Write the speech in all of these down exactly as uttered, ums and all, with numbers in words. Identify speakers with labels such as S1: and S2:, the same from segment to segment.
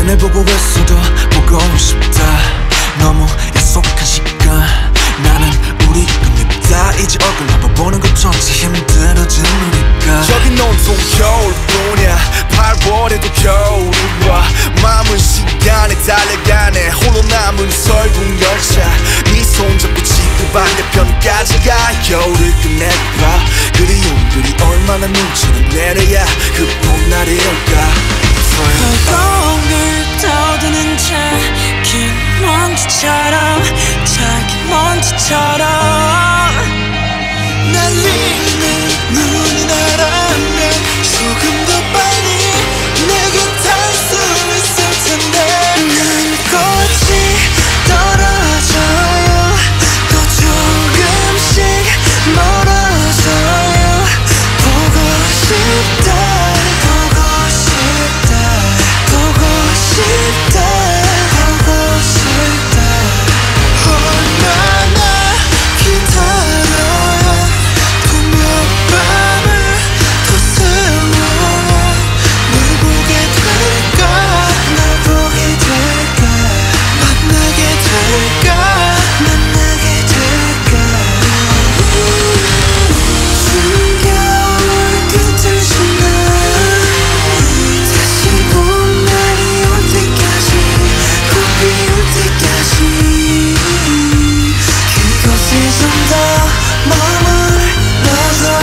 S1: 보고 있어도 보고 싶다. 너무 약속한 시간 나는 우리 겁니다. 이제 얼굴 한번 보는 것조차 힘들어진 우리가.
S2: 저긴 온통 겨울뿐이야. 팔월에도 겨울이 와. 마음은 시간에 달려가네. 홀로 남은 설국 열차. 네 손잡고 지구 반대편까지 가. 겨울을 끝내봐. 그리움들이 얼마나 눈치를 내려야 그 봄날이 올까.
S3: 허공을 떠드는 작은 먼지처럼 작은 먼지처럼
S1: 날리는 눈이 나라면 조금 더 빨리 내게 닿을 수 있을 텐데.
S3: 난 꽃이 떨어져요. 또 조금씩 멀어져요. 보고 싶다 보고 싶다 보고 싶다 보고 싶다.
S1: 얼마나 기다려야 또 몇 밤을 더 세워야 널 보게 될까.
S3: 널 보게 될까
S1: 만나게 될까.
S3: 만나게 될까. 숨겨올 끝을 지나 다시 봄날이 올 때까지 꽃 피울 때까지 그곳에 좀 더 머물러서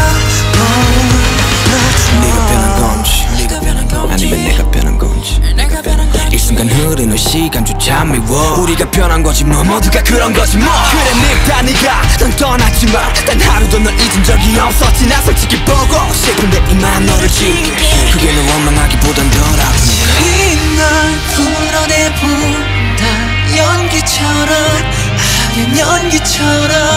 S3: 머물러줘.
S4: 네가 변한 건지
S3: 네가 변한 건지
S4: 아니면 내가 변한 건지
S3: 내가 변한 건지
S4: 이 순간 흐르는 시간조차 미워. 우리가 변한 거지 뭐 모두가 그런 거지 뭐. 그래 네가 네가 넌 떠났지만 단 하루도 널 잊은 적이 없었지. 나 솔직히 보고 싶은데 이만 너를 지울게. 그게 널 원망하기보단 덜 아프니까.
S3: 이날 풀어내본다. 연기처럼 하얀 연기처럼